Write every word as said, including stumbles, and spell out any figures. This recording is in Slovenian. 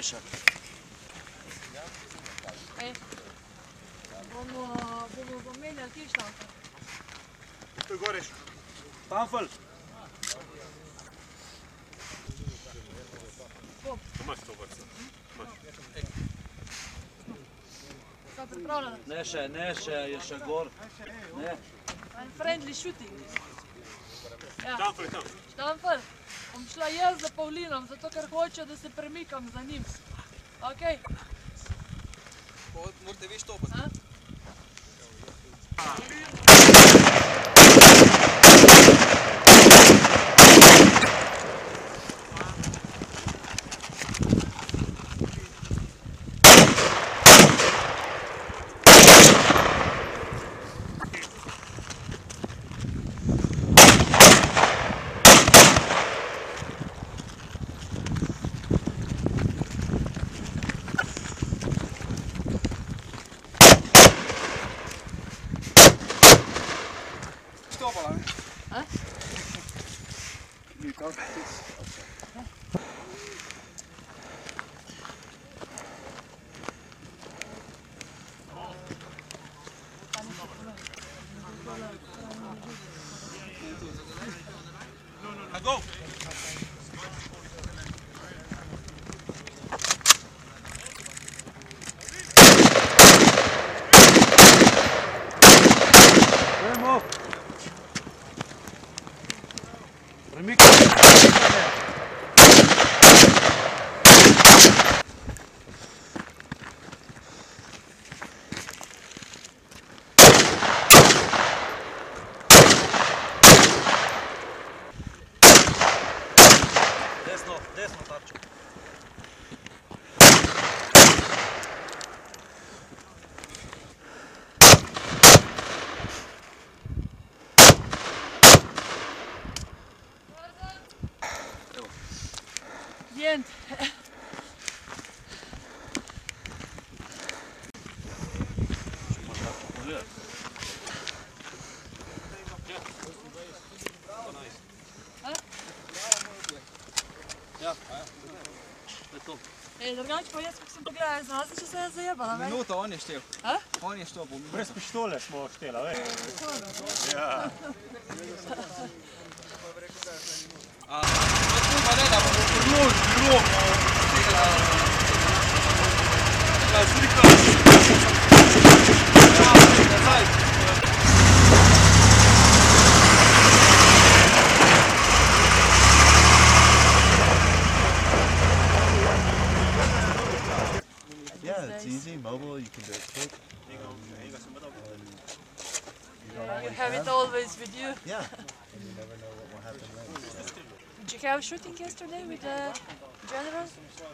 Še. Ej, bomo, bomo pomenjali ti štamfel. To je goreš. Štamfel. Bom. Imaš to vrsto. Sta pripravljena? Ne še, ne še, je še gor. Ne. En friendly shooting. Ja. Štamfel je tam. Štamfel, bom šla jaz za Pavlinom, zato ker hoče, da se premikam za njim. Okej? Morate vi štopati. A? Štopala, ne? A? Ni tako. Na go! Gremo. Premikaj. Desno, desno tarčo. The end. Ja, to je to. Ej, drugače pa jaz, kako sem pogledala, znam se, če se je zajebala, veš? Minuto, on je štel. A? On je štopal. Brez pištole smo štela, veš? Ja. A, to pa ne, da bomo prlož, bilo. Ja, slika. Ja, nazaj. Yeah, it's easy, mobile, you can do it quick. Yeah, you have it always with you. Yeah, and you never know what will happen next. Did you have shooting yesterday with the general?